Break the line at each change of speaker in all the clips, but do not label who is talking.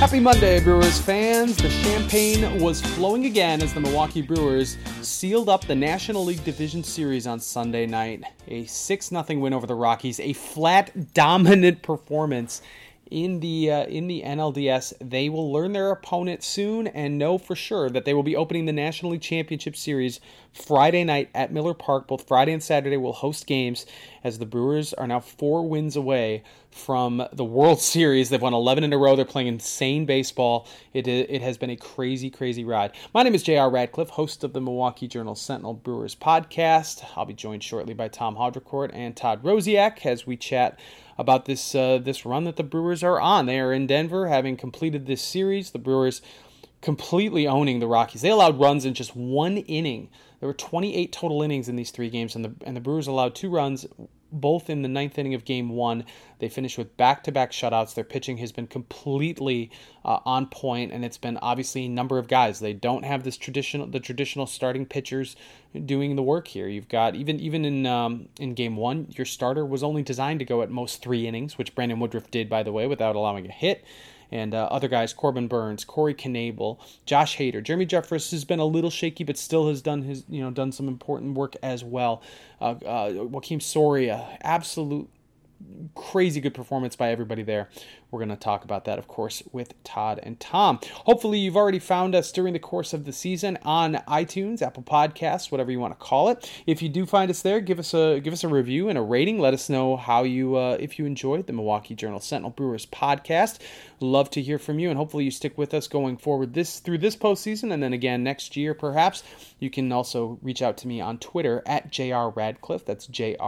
Happy Monday, Brewers fans. The champagne was flowing again as the Milwaukee Brewers sealed up the National League Division Series on Sunday night. A 6-0 win over the Rockies, a flat, dominant performance in the NLDS. They will learn their opponent soon and know for sure that they will be opening the National League Championship Series Friday night at Miller Park. Both Friday and Saturday will host games as the Brewers are now 4 wins away from the World Series. They've won 11 in a row. They're playing insane baseball. It has been a crazy, crazy ride. My name is J.R. Radcliffe, host of the Milwaukee Journal-Sentinel Brewers podcast. I'll be joined shortly by Tom Haudricourt and Todd Rosiak as we chat about this run that the Brewers are on. They are in Denver, having completed this series. The Brewers completely owning the Rockies. They allowed runs in just 1 inning. There were 28 total innings in these 3 games, and the Brewers allowed 2 runs, both in the 9th inning of Game 1. They finished with back-to-back shutouts. Their pitching has been completely on point, and it's been obviously a number of guys. They don't have the traditional starting pitchers doing the work here. You've got, even in Game 1, your starter was only designed to go at most 3 innings, which Brandon Woodruff did, by the way, without allowing a hit. And other guys, Corbin Burns, Corey Knebel, Josh Hader, Jeremy Jeffress has been a little shaky, but still has done some important work as well. Joakim Soria, absolute crazy good performance by everybody there. We're going to talk about that, of course, with Todd and Tom. Hopefully you've already found us during the course of the season on iTunes, Apple Podcasts, whatever you want to call it. If you do find us there, give us a review and a rating. Let us know how if you enjoyed the Milwaukee Journal-Sentinel Brewers podcast. Love to hear from you, and hopefully you stick with us going forward through this postseason, and then again next year perhaps. You can also reach out to me on Twitter at JR Radcliffe. That's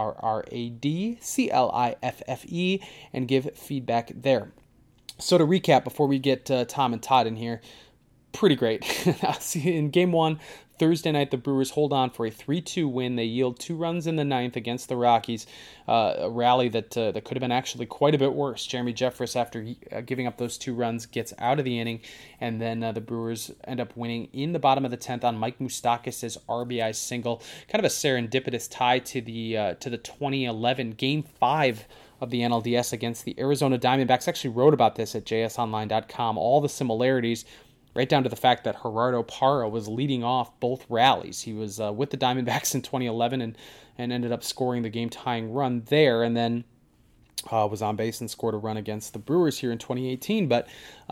JRRADCLIFFE, and give feedback there. So to recap, before we get Tom and Todd in here, pretty great. In Game 1, Thursday night, the Brewers hold on for a 3-2 win. They yield 2 runs in the 9th against the Rockies, a rally that could have been actually quite a bit worse. Jeremy Jeffress, after giving up those 2 runs, gets out of the inning, and then the Brewers end up winning in the bottom of the 10th on Mike Moustakas' RBI single. Kind of a serendipitous tie to the 2011 Game 5 of the NLDS against the Arizona Diamondbacks. I actually wrote about this at jsonline.com, all the similarities, right down to the fact that Gerardo Parra was leading off both rallies. He was with the Diamondbacks in 2011 and ended up scoring the game-tying run there, and then was on base and scored a run against the Brewers here in 2018. But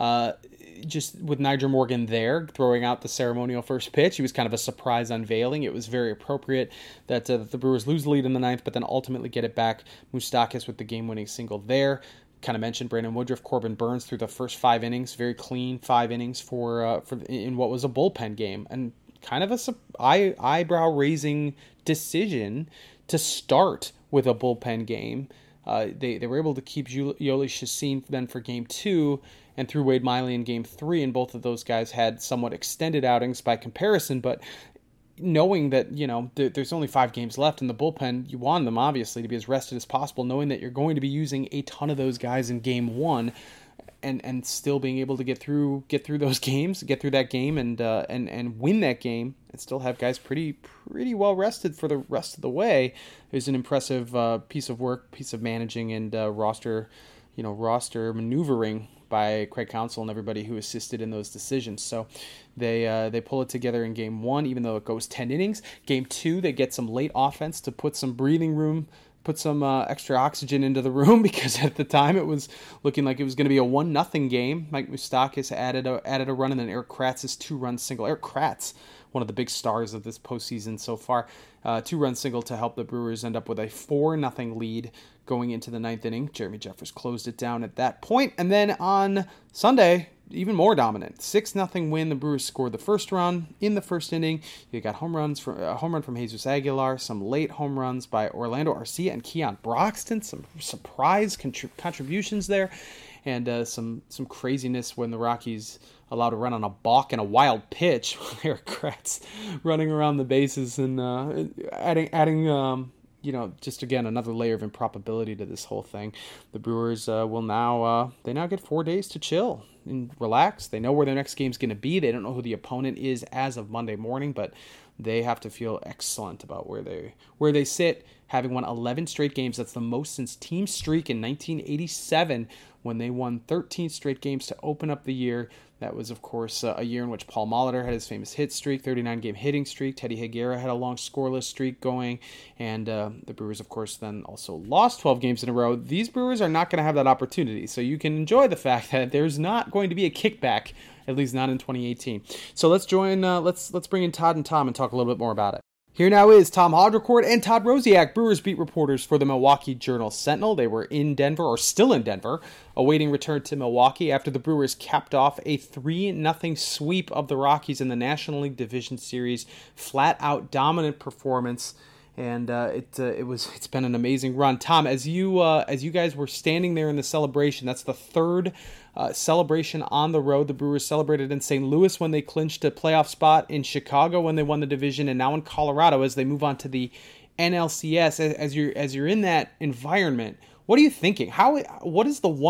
just with Nyjer Morgan there, throwing out the ceremonial first pitch, he was kind of a surprise unveiling. It was very appropriate that the Brewers lose the lead in the 9th, but then ultimately get it back. Moustakas with the game-winning single there. Kind of mentioned Brandon Woodruff, Corbin Burns through the first 5 innings, very clean 5 innings for in what was a bullpen game, and kind of a eyebrow-raising decision to start with a bullpen game. They were able to keep Yoli Chacin then for Game 2, and through Wade Miley in Game 3, and both of those guys had somewhat extended outings by comparison, but knowing that, there's only 5 games left in the bullpen, you want them, obviously, to be as rested as possible, knowing that you're going to be using a ton of those guys in Game 1, and still being able to get through those games, get through that game, and win that game, and still have guys pretty well rested for the rest of the way, is an impressive piece of work, piece of managing, and roster maneuvering by Craig Counsell and everybody who assisted in those decisions. So they pull it together in Game 1, even though it goes 10 innings. Game 2, they get some late offense to put some breathing room, put some extra oxygen into the room, because at the time it was looking like it was going to be a 1-0 game. Mike Moustakas added a run, and then Erik Kratz's 2-run single. Erik Kratz, one of the big stars of this postseason so far, 2-run single to help the Brewers end up with a 4-0 lead going into the 9th inning. Jeremy Jeffress closed it down at that point. And then on Sunday, even more dominant. 6-0 win. The Brewers scored the first run in the first inning. You got home run from Jesus Aguilar, some late home runs by Orlando Arcia and Keon Broxton, some surprise contributions there, and some craziness when the Rockies allowed a run on a balk and a wild pitch. Erik Kratz running around the bases and adding just again another layer of improbability to this whole thing. The Brewers will now get 4 days to chill and relax. They know where their next game's going to be. They don't know who the opponent is as of Monday morning, but they have to feel excellent about where they sit, having won 11 straight games. That's the most since Team Streak in 1987, when they won 13 straight games to open up the year. That was, of course, a year in which Paul Molitor had his famous hit streak, 39-game hitting streak. Teddy Higuera had a long scoreless streak going. And the Brewers, of course, then also lost 12 games in a row. These Brewers are not going to have that opportunity. So you can enjoy the fact that there's not going to be a kickback, at least not in 2018. So let's bring in Todd and Tom and talk a little bit more about it. Here now is Tom Haudricourt and Todd Rosiak, Brewers beat reporters for the Milwaukee Journal-Sentinel. They were in Denver, or still in Denver, awaiting return to Milwaukee after the Brewers capped off a 3-0 sweep of the Rockies in the National League Division Series. Flat-out dominant performance, and it's been an amazing run. Tom, as you guys were standing there in the celebration, that's the third celebration on the road. The Brewers celebrated in St. Louis when they clinched a playoff spot, in Chicago when they won the division, and now in Colorado as they move on to the NLCS. As you're in that environment, what are you thinking? Are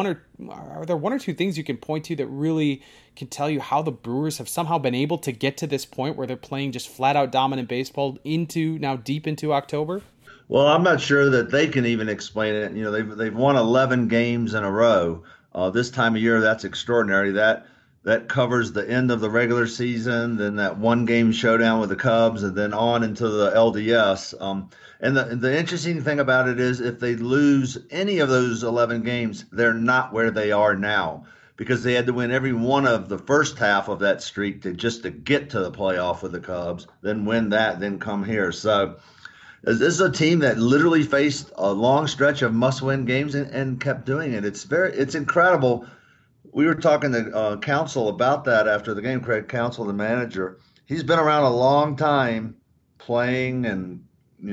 there one or two things you can point to that really can tell you how the Brewers have somehow been able to get to this point where they're playing just flat out dominant baseball deep into October?
Well, I'm not sure that they can even explain it. You know, they've won 11 games in a row. This time of year, that's extraordinary. That covers the end of the regular season, then that one-game showdown with the Cubs, and then on into the LDS. And the interesting thing about it is, if they lose any of those 11 games, they're not where they are now, because they had to win every one of the first half of that streak to get to the playoff with the Cubs, then win that, then come here. So this is a team that literally faced a long stretch of must-win games and kept doing it. It's incredible. We were talking to Counsell about that after the game. Craig Counsell, the manager, he's been around a long time, playing and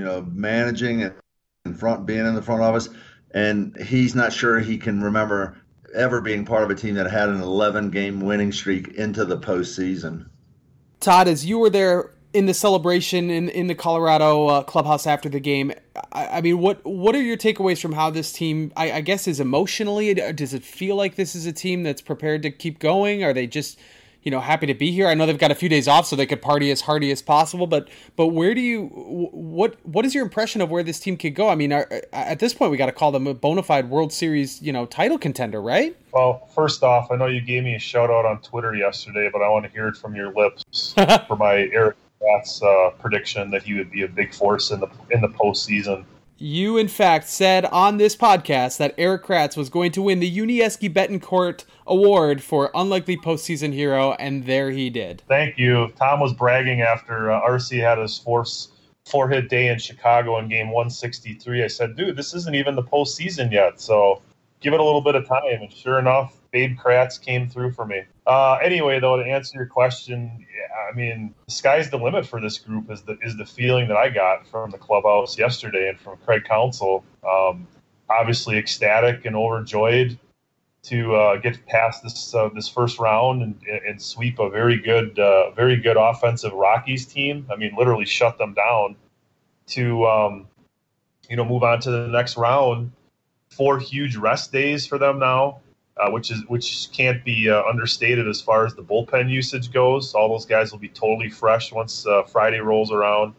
managing and being in the front office, and he's not sure he can remember ever being part of a team that had an 11-game winning streak into the postseason.
Todd, as you were there in the celebration in the Colorado clubhouse after the game, I mean, what are your takeaways from how this team, I guess, is emotionally? Does it feel like this is a team that's prepared to keep going? Are they just, happy to be here? I know they've got a few days off, so they could party as hardy as possible. But where do you, what is your impression of where this team could go? I mean, at this point, we got to call them a bona fide World Series, title contender, right?
Well, first off, I know you gave me a shout out on Twitter yesterday, but I want to hear it from your lips for my Eric Kratz prediction that he would be a big force in the postseason.
You, in fact, said on this podcast that Eric Kratz was going to win the Yuniesky Betancourt Award for Unlikely Postseason Hero, and there he did.
Thank you. Tom was bragging after RC had his four-hit day in Chicago in Game 163. I said, dude, this isn't even the postseason yet, so give it a little bit of time. And sure enough, Babe Kratz came through for me. Anyway, though, to answer your question, I mean, the sky's the limit for this group is the feeling that I got from the clubhouse yesterday and from Craig Counsell. Obviously ecstatic and overjoyed to get past this first round and sweep a very good offensive Rockies team. I mean, literally shut them down to move on to the next round. 4 huge rest days for them now. Which can't be understated as far as the bullpen usage goes. All those guys will be totally fresh once Friday rolls around,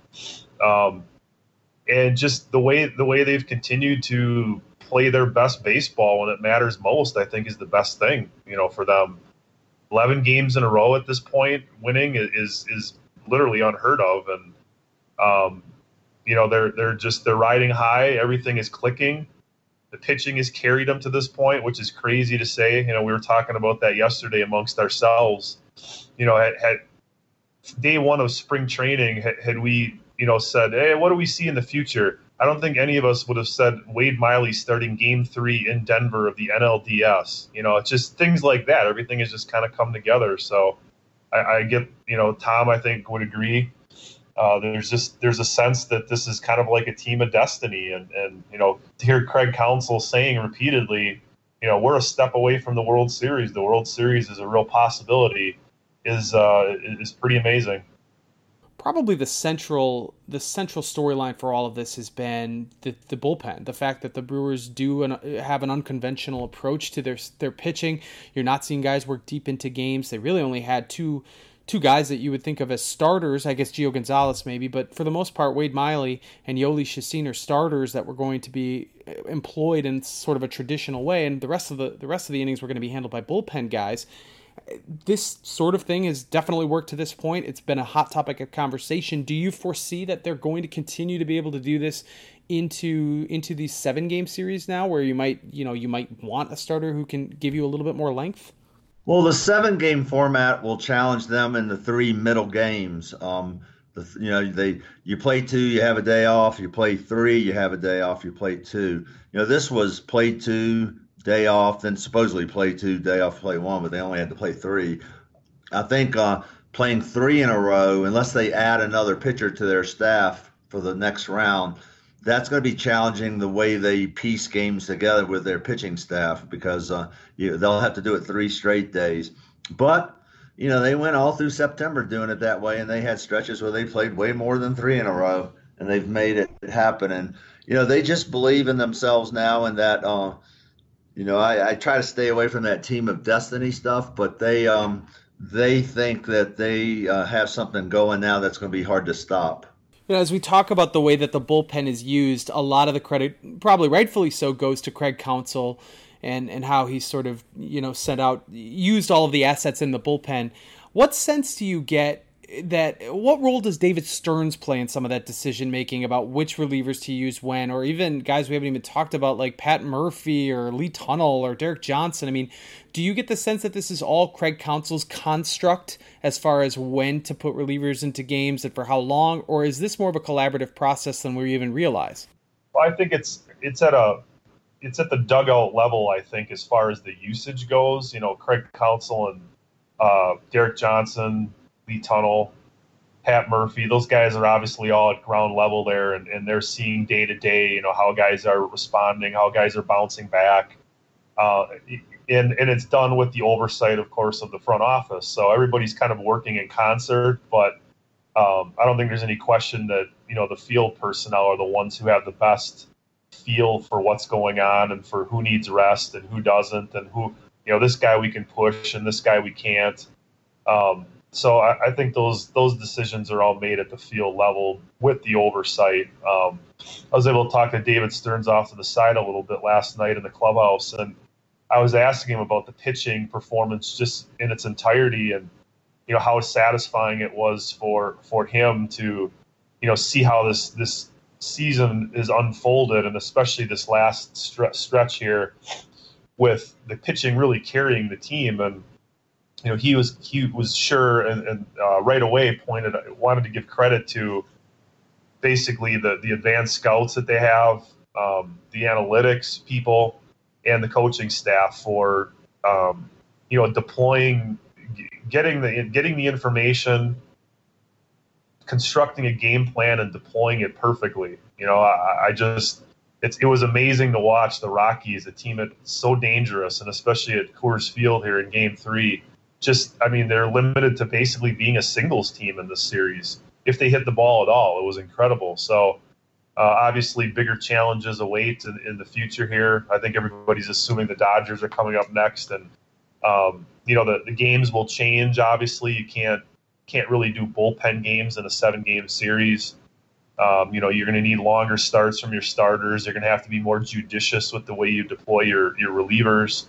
and just the way they've continued to play their best baseball when it matters most, I think, is the best thing for them. 11 games in a row at this point, winning is literally unheard of, and they're riding high. Everything is clicking. The pitching has carried them to this point, which is crazy to say. We were talking about that yesterday amongst ourselves. At day one of spring training, had we, said, hey, what do we see in the future? I don't think any of us would have said Wade Miley starting Game 3 in Denver of the NLDS. It's just things like that. Everything has just kind of come together. So I get, Tom, I think, would agree. There's a sense that this is kind of like a team of destiny, and to hear Craig Counsell saying repeatedly, we're a step away from the World Series. The World Series is a real possibility. Is pretty amazing.
Probably the central storyline for all of this has been the bullpen. The fact that the Brewers do have an unconventional approach to their pitching. You're not seeing guys work deep into games. They really only had two two guys that you would think of as starters, I guess Gio Gonzalez maybe, but for the most part, Wade Miley and Yoli Chassin are starters that were going to be employed in sort of a traditional way, and the rest of the innings were going to be handled by bullpen guys. This sort of thing has definitely worked to this point. It's been a hot topic of conversation. Do you foresee that they're going to continue to be able to do this into these 7-game series now, where you might want a starter who can give you a little bit more length?
Well, the 7-game format will challenge them in the 3 middle games. You play 2, you have a day off. You play 3, you have a day off. You play 2. This was play 2, day off, then supposedly play 2, day off, play 1, but they only had to play 3. I think playing 3 in a row, unless they add another pitcher to their staff for the next round, that's going to be challenging the way they piece games together with their pitching staff, because they'll have to do it 3 straight days. But, they went all through September doing it that way, and they had stretches where they played way more than 3 in a row, and they've made it happen. And, they just believe in themselves now, and that, I try to stay away from that team of destiny stuff, but they think that they have something going now that's going to be hard to stop.
As we talk about the way that the bullpen is used, a lot of the credit, probably rightfully so, goes to Craig Counsell and how he sort of, used all of the assets in the bullpen. What sense do you get what role does David Stearns play in some of that decision making about which relievers to use when, or even guys we haven't even talked about like Pat Murphy or Lee Tunnell or Derek Johnson? I mean, do you get the sense that this is all Craig Counsell's construct as far as when to put relievers into games and for how long, or is this more of a collaborative process than we even realize?
Well, I think it's at the dugout level, I think, as far as the usage goes. Craig Counsell and Derek Johnson, Lee Tunnell, Pat Murphy, those guys are obviously all at ground level there, and they're seeing day to day, how guys are responding, how guys are bouncing back. And it's done with the oversight, of course, of the front office. So everybody's kind of working in concert, but I don't think there's any question that, the field personnel are the ones who have the best feel for what's going on and for who needs rest and who doesn't, and who, this guy we can push and this guy we can't. So I think those decisions are all made at the field level with the oversight. I was able to talk to David Stearns off to the side a little bit last night in the clubhouse, and I was asking him about the pitching performance just in its entirety, and how satisfying it was for him to see how this season is unfolded, and especially this last stretch here with the pitching really carrying the team. And he was sure and right away wanted to give credit to basically the advanced scouts that they have, the analytics people, and the coaching staff for deploying, getting the information, constructing a game plan, and deploying it perfectly. It was amazing to watch the Rockies, a team that's so dangerous, and especially at Coors Field here in Game 3. They're limited to basically being a singles team in this series. If they hit the ball at all, it was incredible. So obviously bigger challenges await in the future here. I think everybody's assuming the Dodgers are coming up next, and the games will change. Obviously, you can't really do bullpen games in a 7-game series. You're going to need longer starts from your starters. You're going to have to be more judicious with the way you deploy your relievers.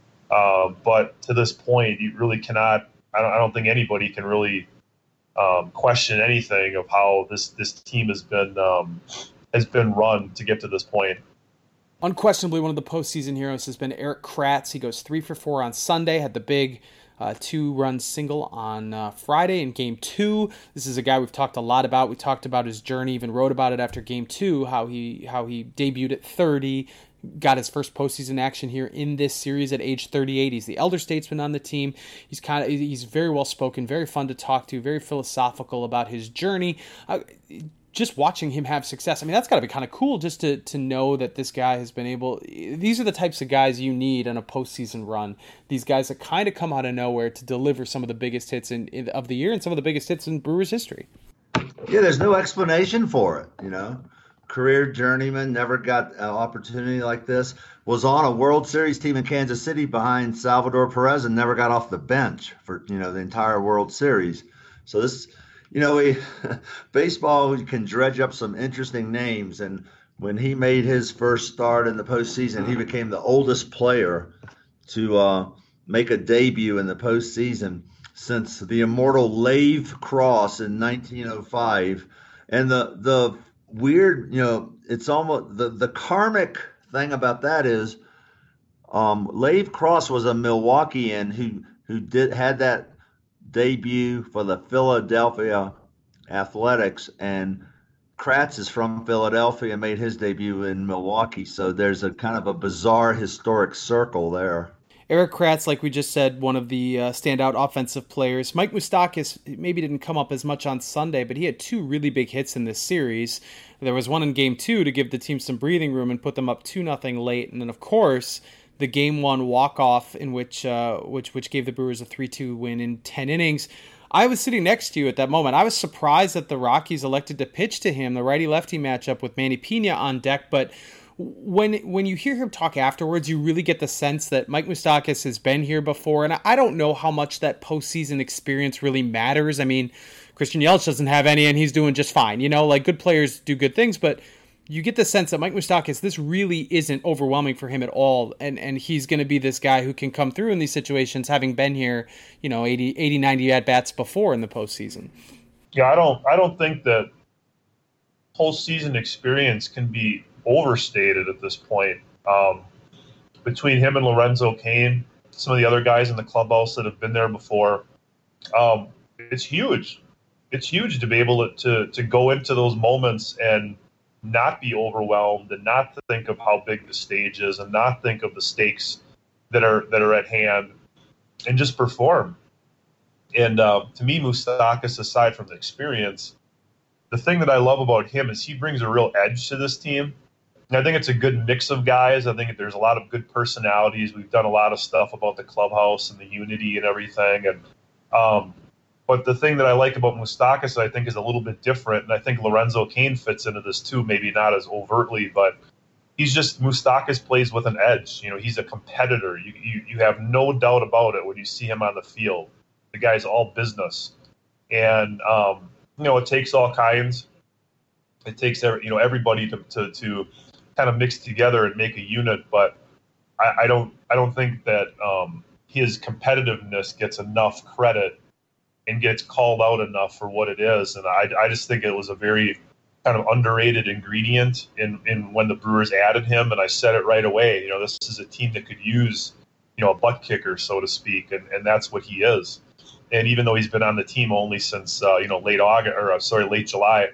But to this point, you really cannot. I don't think anybody can really question anything of how this team has been run to get to this point.
Unquestionably, one of the postseason heroes has been Erik Kratz. He goes 3 for 4 on Sunday, had the big 2-run single on Friday in Game 2. This is a guy we've talked a lot about. We talked about his journey, even wrote about it after Game 2, how he debuted at 30, got his first postseason action here in this series at age 38. He's the elder statesman on the team. He's very well spoken, very fun to talk to, very philosophical about his journey. Just watching him have success, that's got to be kind of cool just to know that this guy has been able. These are the types of guys you need in a postseason run. These guys that kind of come out of nowhere to deliver some of the biggest hits of the year and some of the biggest hits in Brewers history.
Yeah, there's no explanation for it. career journeyman, never got an opportunity like this. Was on a World Series team in Kansas City behind Salvador Perez and never got off the bench for the entire World Series. So this, we baseball can dredge up some interesting names. And when he made his first start in the postseason, he became the oldest player to make a debut in the postseason since the immortal Lave Cross in 1905. And the weird, it's almost the karmic thing about that is Lave Cross was a Milwaukeean who had that debut for the Philadelphia Athletics, and Kratz is from Philadelphia and made his debut in Milwaukee. So there's a kind of a bizarre historic circle there.
Erik Kratz, like we just said, one of the standout offensive players. Mike Moustakas maybe didn't come up as much on Sunday, but he had 2 really big hits in this series. There was one in Game 2 to give the team some breathing room and put them up 2-0 late. And then, of course, the Game 1 walk-off in which gave the Brewers a 3-2 win in 10 innings. I was sitting next to you at that moment. I was surprised that the Rockies elected to pitch to him, the righty-lefty matchup with Manny Pena on deck, but when you hear him talk afterwards, you really get the sense that Mike Moustakas has been here before, and I don't know how much that postseason experience really matters. I mean, Christian Yelich doesn't have any, and he's doing just fine. Good players do good things, but you get the sense that Mike Moustakas, this really isn't overwhelming for him at all, and he's going to be this guy who can come through in these situations, having been here, 80, 90 at-bats before in the postseason.
Yeah, I don't think that postseason experience can be overstated at this point. Between him and Lorenzo Cain, some of the other guys in the clubhouse that have been there before, it's huge. It's huge to be able to go into those moments and not be overwhelmed and not to think of how big the stage is and not think of the stakes that are at hand and just perform. And to me, Moustakas, aside from the experience, the thing that I love about him is he brings a real edge to this team. And I think it's a good mix of guys. I think there's a lot of good personalities. We've done a lot of stuff about the clubhouse and the unity and everything. And but the thing that I like about Moustakas, I think, is a little bit different. And I think Lorenzo Cain fits into this too, maybe not as overtly, but Moustakas plays with an edge. He's a competitor. You have no doubt about it when you see him on the field. The guy's all business. And, it takes all kinds. It takes everybody to kind of mix together and make a unit, but I don't think that his competitiveness gets enough credit and gets called out enough for what it is. And I just think it was a very kind of underrated ingredient in when the Brewers added him. And I said it right away, this is a team that could use, a butt kicker, so to speak. And that's what he is. And even though he's been on the team only since, late July,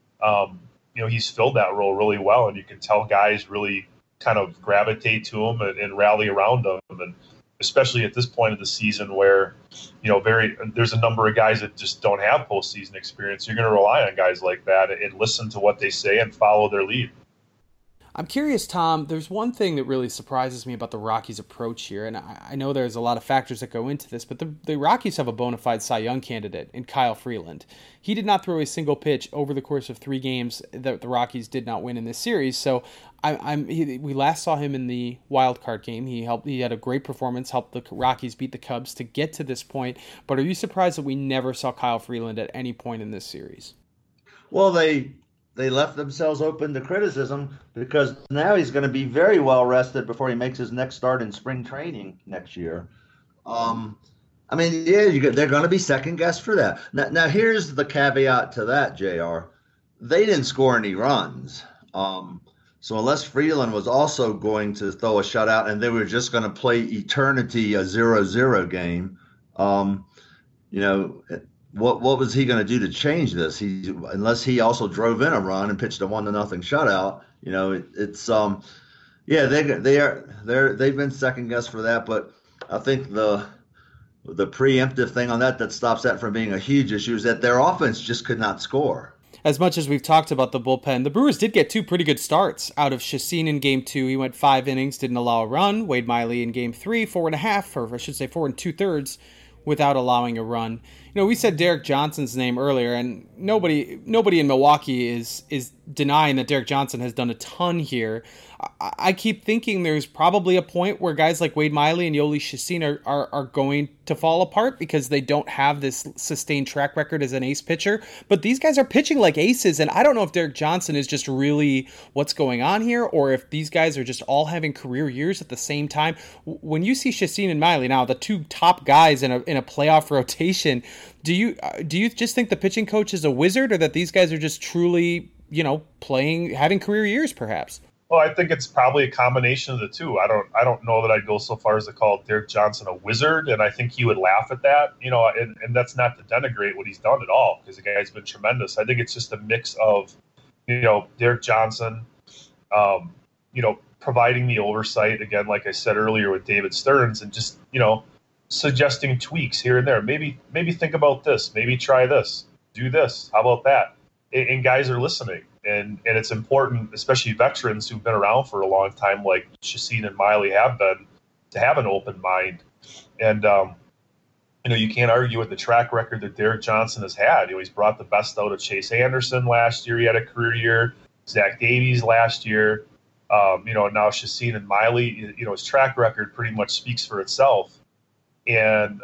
he's filled that role really well. And you can tell guys really kind of gravitate to him and rally around him. And especially at this point of the season where, there's a number of guys that just don't have postseason experience. You're going to rely on guys like that and listen to what they say and follow their lead.
I'm curious, Tom, there's one thing that really surprises me about the Rockies' approach here, and I know there's a lot of factors that go into this, but the Rockies have a bona fide Cy Young candidate in Kyle Freeland. He did not throw a single pitch over the course of 3 games that the Rockies did not win in this series, so we last saw him in the wild card game. He had a great performance, helped the Rockies beat the Cubs to get to this point, but are you surprised that we never saw Kyle Freeland at any point in this series?
Well, they left themselves open to criticism because now he's going to be very well rested before he makes his next start in spring training next year. They're going to be second guessed for that. Now, here's the caveat to that, JR. They didn't score any runs. So unless Freeland was also going to throw a shutout and they were just going to play eternity a 0-0 game, What was he going to do to change this? Unless he also drove in a run and pitched a 1-0 shutout. They've been second guessed for that. But I think the preemptive thing on that stops that from being a huge issue is that their offense just could not score.
As much as we've talked about the bullpen, the Brewers did get 2 pretty good starts out of Chacin in Game 2. He went 5 innings, didn't allow a run. Wade Miley in Game 3, 4 2/3, without allowing a run. We said Derek Johnson's name earlier, and nobody in Milwaukee is denying that Derek Johnson has done a ton here. I keep thinking there's probably a point where guys like Wade Miley and Yoli Chacin are going to fall apart because they don't have this sustained track record as an ace pitcher. But these guys are pitching like aces, and I don't know if Derek Johnson is just really what's going on here, or if these guys are just all having career years at the same time. When you see Chacin and Miley, now the two top guys in a playoff rotation, do you just think the pitching coach is a wizard, or that these guys are just truly, having career years perhaps?
Well, I think it's probably a combination of the two. I don't know that I'd go so far as to call Derek Johnson a wizard, and I think he would laugh at that. And that's not to denigrate what he's done at all, because the guy's been tremendous. I think it's just a mix of, Derek Johnson, providing the oversight again, like I said earlier with David Stearns, and just suggesting tweaks here and there. Maybe think about this. Maybe try this. Do this. How about that? And guys are listening. And it's important, especially veterans who've been around for a long time, like Chacin and Miley have been, to have an open mind. And, you can't argue with the track record that Derek Johnson has had. He's brought the best out of Chase Anderson last year. He had a career year. Zach Davies last year. Now Chacin and Miley, his track record pretty much speaks for itself. And,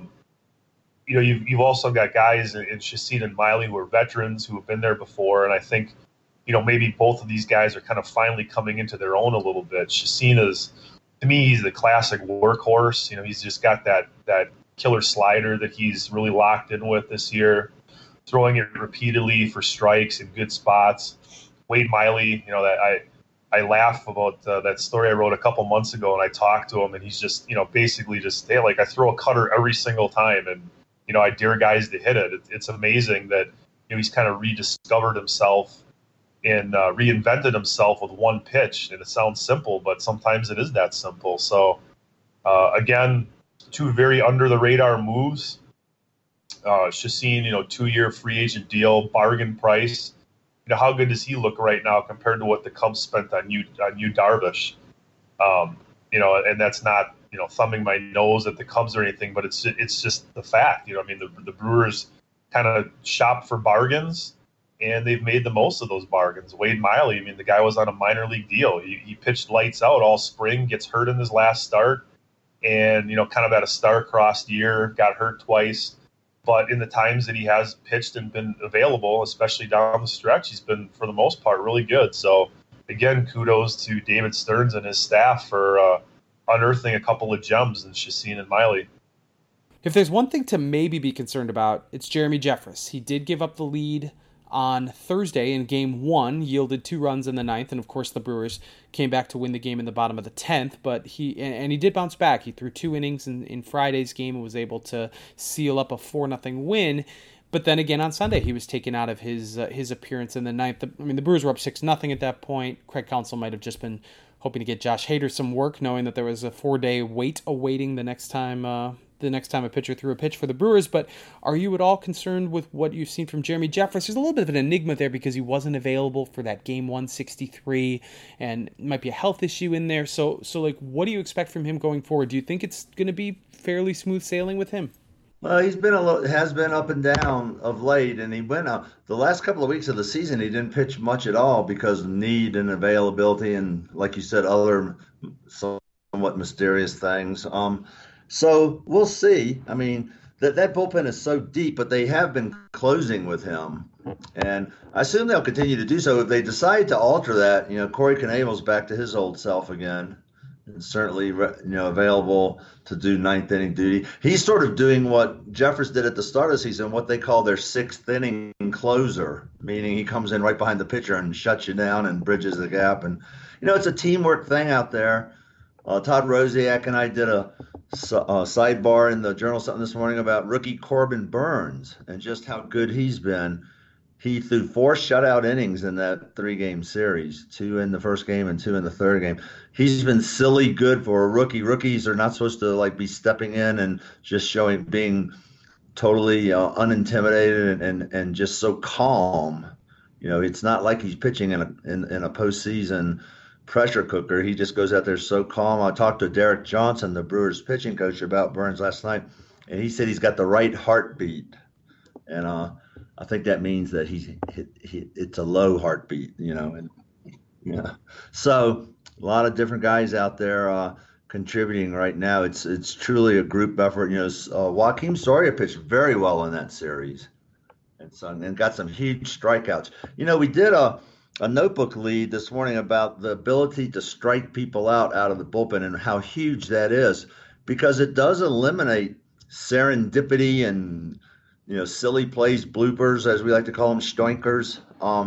you've also got guys in Chacin and Miley who are veterans who have been there before. And I think, maybe both of these guys are kind of finally coming into their own a little bit. Chacin is, to me, he's the classic workhorse. He's just got that killer slider that he's really locked in with this year, throwing it repeatedly for strikes in good spots. Wade Miley, that I laugh about that story I wrote a couple months ago, and I talked to him, and he's just, basically just, hey, like I throw a cutter every single time, and I dare guys to hit it. It's amazing that he's kind of rediscovered himself and reinvented himself with one pitch. And it sounds simple, but sometimes it is that simple. So again, two very under the radar moves. Chacin, 2-year free agent deal, bargain price. How good does he look right now compared to what the Cubs spent on Yu Darvish? And that's not, thumbing my nose at the Cubs or anything, but it's just the fact. The Brewers kind of shop for bargains, and they've made the most of those bargains. Wade Miley, the guy was on a minor league deal. He pitched lights out all spring, gets hurt in his last start, and, kind of had a star-crossed year, got hurt twice. But in the times that he has pitched and been available, especially down the stretch, he's been, for the most part, really good. So, again, kudos to David Stearns and his staff for unearthing a couple of gems in Chacin and Miley.
If there's one thing to maybe be concerned about, it's Jeremy Jeffress. He did give up the lead on Thursday in Game 1, yielded 2 runs in the 9th, and of course the Brewers came back to win the game in the bottom of the 10th, but he did bounce back. He threw 2 innings in Friday's game and was able to seal up a 4-0 win. But then again on Sunday, he was taken out of his appearance in the 9th. The Brewers were up 6-0 at that point. Craig Counsell might have just been hoping to get Josh Hader some work, knowing that there was a 4-day wait awaiting the next time a pitcher threw a pitch for the Brewers. But are you at all concerned with what you've seen from Jeremy Jeffress? There's a little bit of an enigma there because he wasn't available for that Game 163, and might be a health issue in there. So what do you expect from him going forward? Do you think it's going to be fairly smooth sailing with him?
Well, has been up and down of late, and he went out the last couple of weeks of the season. He didn't pitch much at all because of need and availability, and like you said, other somewhat mysterious things. So we'll see. That bullpen is so deep, but they have been closing with him, and I assume they'll continue to do so. If they decide to alter that, Corey Knebel's back to his old self again. And certainly, available to do ninth inning duty. He's sort of doing what Jeffress did at the start of the season, what they call their 6th inning closer, meaning he comes in right behind the pitcher and shuts you down and bridges the gap. And, it's a teamwork thing out there. Todd Rosiak and I did a sidebar in the Journal something this morning about rookie Corbin Burns and just how good he's been. He threw 4 shutout innings in that 3-game series, 2 in the first game and 2 in the third game. He's been silly good for a rookie. Rookies are not supposed to be stepping in and just being totally unintimidated and just so calm. It's not like he's pitching in a postseason pressure cooker. He just goes out there so calm. I talked to Derek Johnson, the Brewers pitching coach, about Burns last night. and he said he's got the right heartbeat, and I think that means that it's a low heartbeat, and yeah. So a lot of different guys out there contributing right now. It's truly a group effort. Joakim Soria pitched very well in that series, and got some huge strikeouts. We did a notebook lead this morning about the ability to strike people out of the bullpen and how huge that is, because it does eliminate serendipity and silly plays, bloopers, as we like to call them, stoinkers,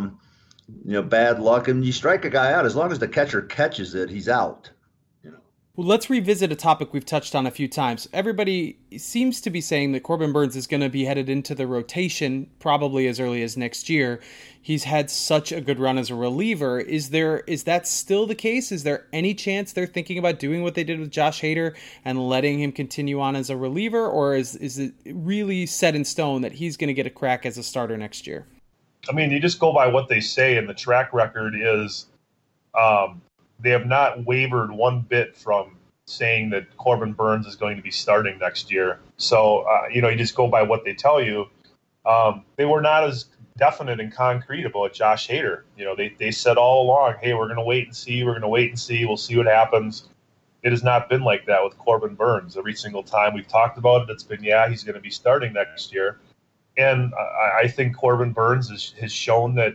bad luck. And you strike a guy out, as long as the catcher catches it, he's out.
Well, let's revisit a topic we've touched on a few times. Everybody seems to be saying that Corbin Burnes is going to be headed into the rotation probably as early as next year. He's had such a good run as a reliever. Is that still the case? Is there any chance they're thinking about doing what they did with Josh Hader and letting him continue on as a reliever? Or is it really set in stone that he's going to get a crack as a starter next year?
I mean, you just go by what they say, and the track record is they have not wavered one bit from saying that Corbin Burnes is going to be starting next year. So, you just go by what they tell you. They were not as definite and concrete about Josh Hader. They said all along, hey, we're going to wait and see. We'll see what happens. It has not been like that with Corbin Burnes. Every single time we've talked about it, it's been, he's going to be starting next year. And I think Corbin Burnes has shown that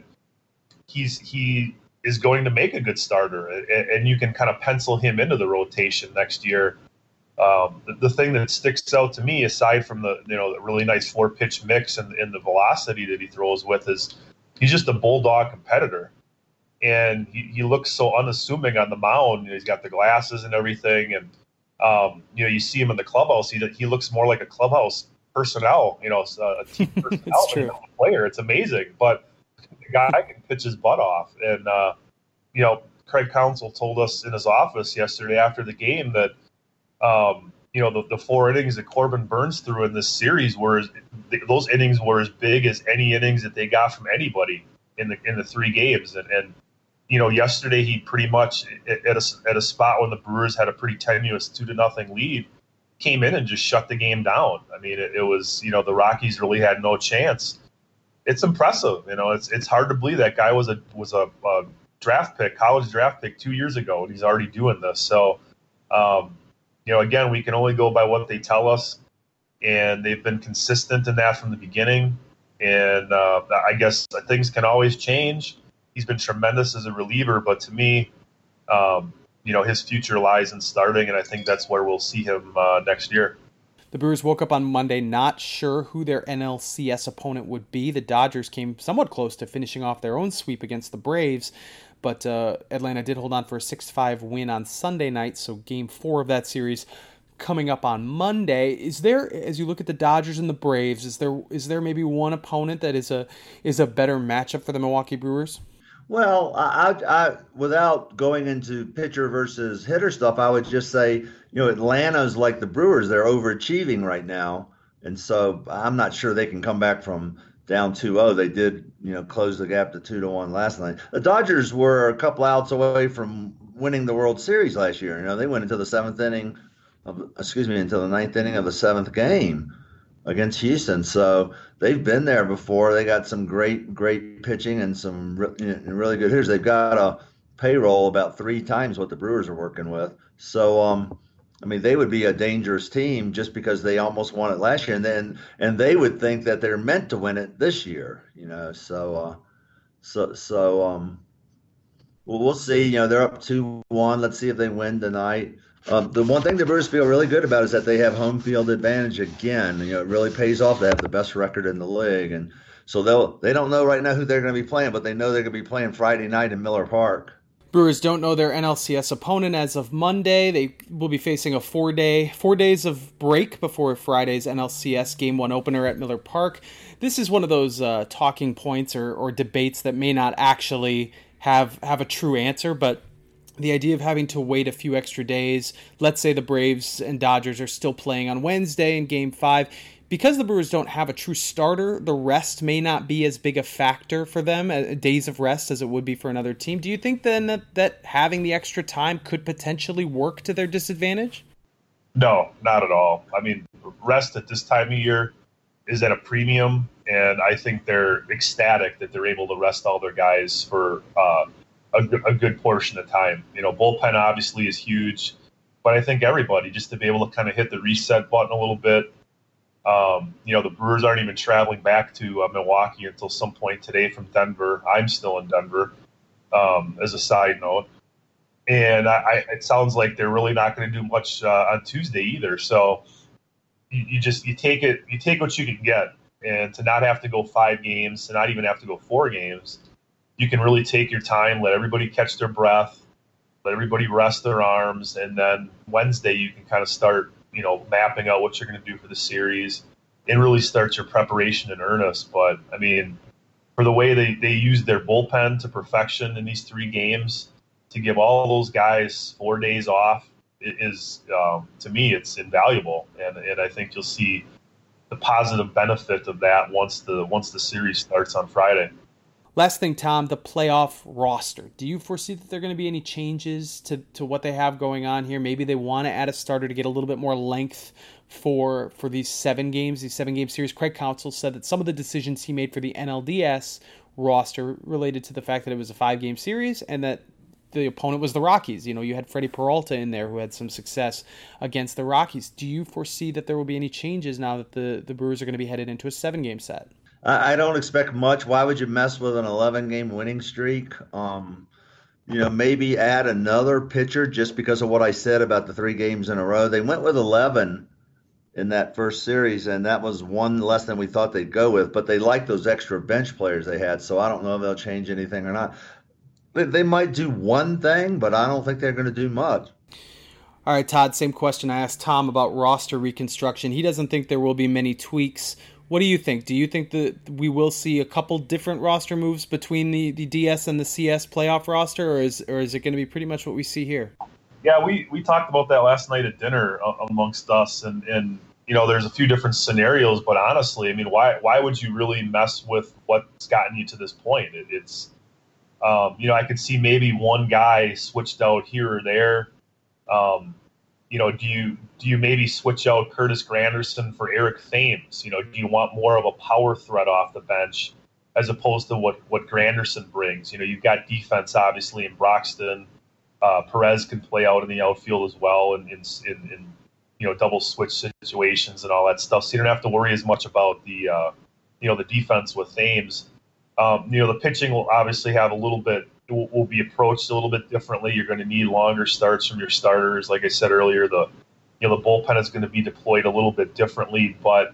he is going to make a good starter, and you can kind of pencil him into the rotation next year. The thing that sticks out to me, aside from the really nice 4-pitch mix and the velocity that he throws with, is he's just a bulldog competitor, and he looks so unassuming on the mound. He's got the glasses and everything, and you see him in the clubhouse. He looks more like a clubhouse personnel, a team personnel than a player. It's amazing, but the guy can pitch his butt off. And, Craig Counsell told us in his office yesterday after the game that, the 4 innings that Corbin Burnes threw in this series those innings were as big as any innings that they got from anybody in the 3 games. And yesterday he pretty much at a spot when the Brewers had a pretty tenuous 2-0 lead, came in and just shut the game down. I mean, it was, the Rockies really had no chance. It's impressive. It's hard to believe that guy was a college draft pick 2 years ago, and he's already doing this. So, again, we can only go by what they tell us, and they've been consistent in that from the beginning. And I guess things can always change. He's been tremendous as a reliever, but to me, his future lies in starting, and I think that's where we'll see him next year.
The Brewers woke up on Monday not sure who their NLCS opponent would be. The Dodgers came somewhat close to finishing off their own sweep against the Braves, but Atlanta did hold on for a 6-5 win on Sunday night, so Game 4 of that series coming up on Monday. Is there, as you look at the Dodgers and the Braves, is there maybe one opponent that is a better matchup for the Milwaukee Brewers?
Well, I without going into pitcher versus hitter stuff, I would just say, Atlanta's like the Brewers. They're overachieving right now. And so I'm not sure they can come back from down 2-0. They did, close the gap to 2-1 last night. The Dodgers were a couple outs away from winning the World Series last year. They went into the until the 9th inning of the 7th game against Houston. So they've been there before. They got some great pitching and some really good hitters. They've got a payroll about 3 times what the Brewers are working with. So, they would be a dangerous team just because they almost won it last year, and they would think that they're meant to win it this year. Well, we'll see. They're up 2-1. Let's see if they win tonight. The one thing the Brewers feel really good about is that they have home field advantage again. It really pays off. They have the best record in the league, and so they don't know right now who they're going to be playing, but they know they're going to be playing Friday night in Miller Park.
Brewers don't know their NLCS opponent as of Monday. They will be facing a 4 days of break before Friday's NLCS Game 1 opener at Miller Park. This is one of those talking points or debates that may not actually have a true answer, but the idea of having to wait a few extra days, let's say the Braves and Dodgers are still playing on Wednesday in Game 5, because the Brewers don't have a true starter, the rest may not be as big a factor for them, days of rest, as it would be for another team. Do you think then that having the extra time could potentially work to their disadvantage?
No, not at all. I mean, rest at this time of year is at a premium, and I think they're ecstatic that they're able to rest all their guys for a good portion of time. Bullpen obviously is huge, but I think everybody just to be able to kind of hit the reset button a little bit. The Brewers aren't even traveling back to Milwaukee until some point today from Denver. I'm still in Denver, as a side note. And it sounds like they're really not going to do much on Tuesday either. So you take what you can get, and to not have to go 5 games, to not even have to go 4 games, you can really take your time, let everybody catch their breath, let everybody rest their arms, and then Wednesday you can kind of start, mapping out what you're going to do for the series and really start your preparation in earnest. But I mean, for the way they used their bullpen to perfection in these 3 games, to give all those guys 4 days off is to me, it's invaluable. And I think you'll see the positive benefit of that once the series starts on Friday.
Last thing, Tom, the playoff roster. Do you foresee that there are going to be any changes to what they have going on here? Maybe they want to add a starter to get a little bit more length for these 7 7-game series. Craig Counsell said that some of the decisions he made for the NLDS roster related to the fact that it was a 5-game series and that the opponent was the Rockies. You had Freddie Peralta in there who had some success against the Rockies. Do you foresee that there will be any changes now that the Brewers are going to be headed into a 7-game set?
I don't expect much. Why would you mess with an 11-game winning streak? Maybe add another pitcher just because of what I said about the 3 games in a row. They went with 11 in that first series, and that was 1 less than we thought they'd go with. But they like those extra bench players they had, so I don't know if they'll change anything or not. They might do one thing, but I don't think they're going to do much.
All right, Todd, same question I asked Tom about roster reconstruction. He doesn't think there will be many tweaks. What do you think? Do you think that we will see a couple different roster moves between the DS and the CS playoff roster, or is it going to be pretty much what we see here?
Yeah, we talked about that last night at dinner amongst us, and there's a few different scenarios, but honestly, I mean, why would you really mess with what's gotten you to this point? It's I could see maybe one guy switched out here or there. Do you maybe switch out Curtis Granderson for Eric Thames? Do you want more of a power threat off the bench as opposed to what Granderson brings? You've got defense obviously in Broxton. Perez can play out in the outfield as well in double switch situations and all that stuff. So you don't have to worry as much about the defense with Thames. The pitching will obviously have will be approached a little bit differently. You're going to need longer starts from your starters. Like I said earlier, the bullpen is going to be deployed a little bit differently. But,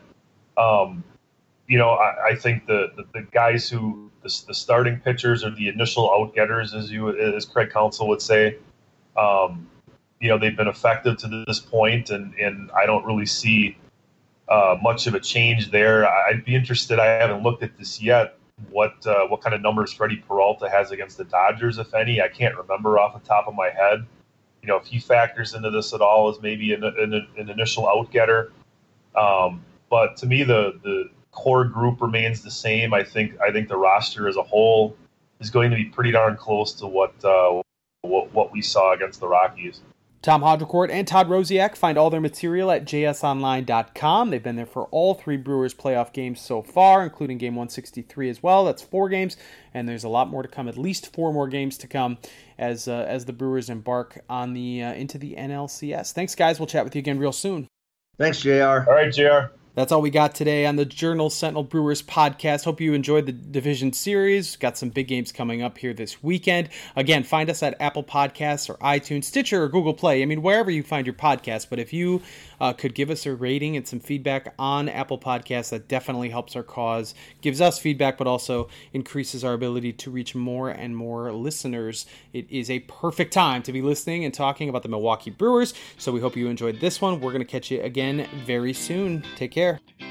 I think the guys the starting pitchers or the initial out-getters, as Craig Counsell would say, they've been effective to this point, and I don't really see much of a change there. I'd be interested. I haven't looked at this yet. What kind of numbers Freddie Peralta has against the Dodgers, if any. I can't remember off the top of my head. If he factors into this at all as maybe an initial out-getter. But to me, the core group remains the same. I think the roster as a whole is going to be pretty darn close to what we saw against the Rockies.
Tom Haudricourt and Todd Rosiak find all their material at jsonline.com. They've been there for all 3 Brewers playoff games so far, including Game 163 as well. That's 4 games, and there's a lot more to come, at least 4 more games to come as the Brewers embark on into the NLCS. Thanks, guys. We'll chat with you again real soon.
Thanks, JR.
All right, JR.
That's all we got today on the Journal Sentinel Brewers podcast. Hope you enjoyed the division series. Got some big games coming up here this weekend. Again, find us at Apple Podcasts or iTunes, Stitcher, or Google Play. I mean, wherever you find your podcast. But if you could give us a rating and some feedback on Apple Podcasts, that definitely helps our cause, gives us feedback, but also increases our ability to reach more and more listeners. It is a perfect time to be listening and talking about the Milwaukee Brewers. So we hope you enjoyed this one. We're going to catch you again very soon. Take care.